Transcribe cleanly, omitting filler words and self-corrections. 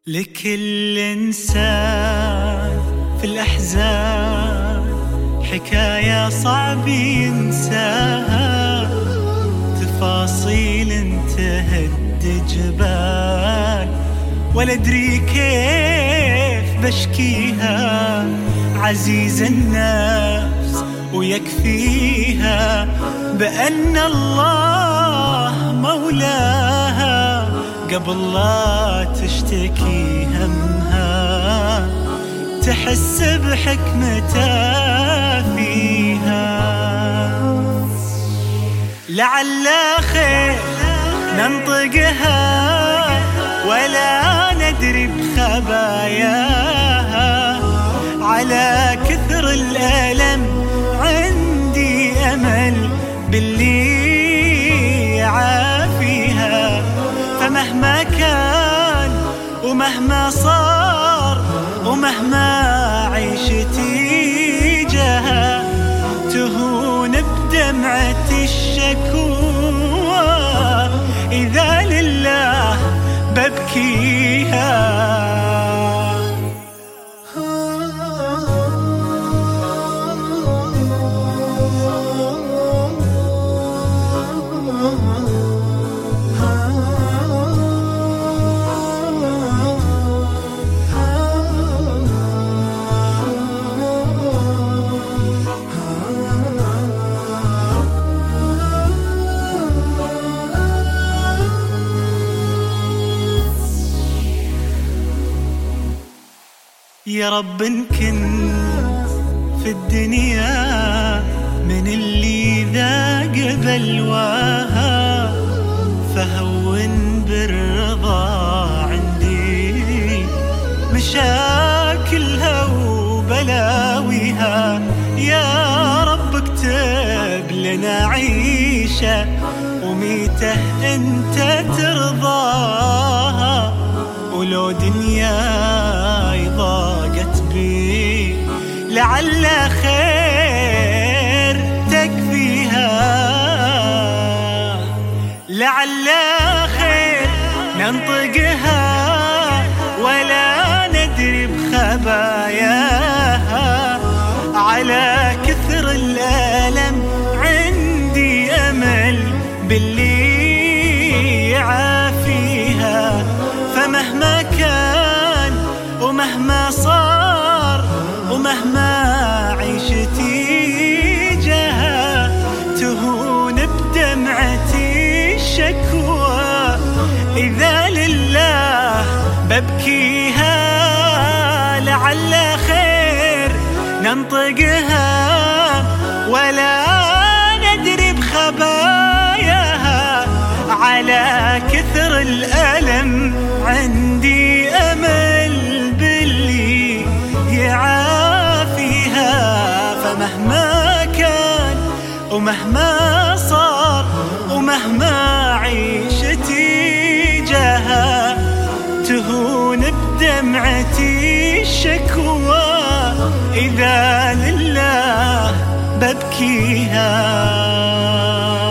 لكل إنسان في الأحزان حكاية صعب ينساها، تفاصيل تهد جبال ولا أدري كيف بشكيها. عزيز النفس ويكفيها بأن الله مولاها، قبل لا تشتكي همها تحس بحكمته فيها. لعل خير ننطقها ولا ندري بخباياها، على كثر الألم عندي أمل باللي يعافيها. فمهما كان ومهما صار ومهما عيشتي جاها، تهون بدمعة الشكوى إذا لله ببكيها. يا رب إن كنت في الدنيا من اللي ذاق بلواها، فهون بالرضا عندي مشاكلها وبلاويها. يا رب اكتب لنا عيشة وميته انت ترضاها، ولو دنياي ضاقت بي لعل خير تكفيها. لعل خير ننطقها ولا ندري بخباياها، على كثر الألم عندي أمل باللي يعافيها. فمهما كان ومهما صار ومهما عيشتي جاها، تهون بدمعتي الشكوى إذا لله ببكيها. لعل خير ننطقها ولا ندري بخباياها، على كثر الألم عندي أمل باللي يعافيها. فمهما كان ومهما صار ومهما عيشتي جاها، تهون بدمعتي الشكوى إذا لله ببكيها.